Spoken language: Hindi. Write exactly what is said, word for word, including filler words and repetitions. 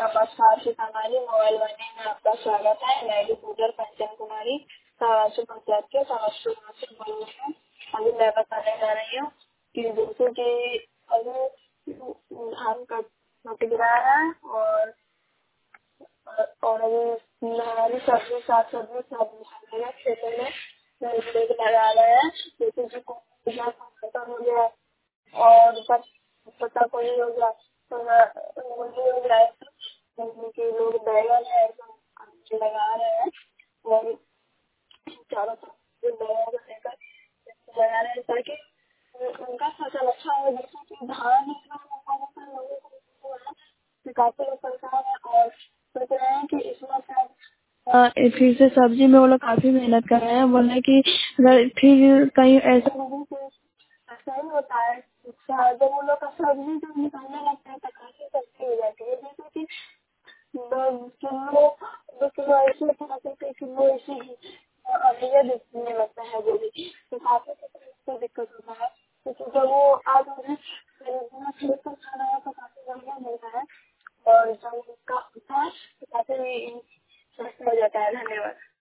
नमस्कार सीतामढ़ी मोबाइल वाणी में आपका स्वागत है। मैं रिपोर्टर कंचन कुमारी सवासु पंचायत के सवासु गाँव से बोल रही हूँ। अभी मैं बताने जा रही हूँ कि जैसे कि अभी धान कट कट गया है और और अभी हमारी सब्जी साग सब्जी सब हमारे खेतों में लोग लगा रहे हैं। जैसे कि खत्म हो गया और पत्ता कोई हो गया तो मुझे हो गया कि लोग बैगन है तो लगा रहे हैं और चारों तरफ बैगन लेकर लगा रहे हैं ताकि उनका फसल अच्छा हो। जैसे कि धान इतना मोटा मोटा लोगों को है काफी लोग परेशान है और सोच रहे हैं कि इसमें शायद फिर से सब्जी में वो लोग काफी मेहनत कर रहे हैं। बोल रहे कि अगर फिर कहीं ऐसा नहीं कि ऐसा ही होता है जब वो लोग का सब्जी जब निकालने लगता है तो काफी सस्ती हो जाती है। जैसे कि दो किलो दो किलो ऐसे खाते थे किलो ऐसे ही अभी दिखने लगता है वो भी तो काफी तो दिक्कत होता है। क्योंकि जब वो आज मुझे खरीदना खरीद कर खाना है तो काफी बढ़िया मिलता है और जब उसका होता है तो काफी सस्ता हो जाता है। धन्यवाद।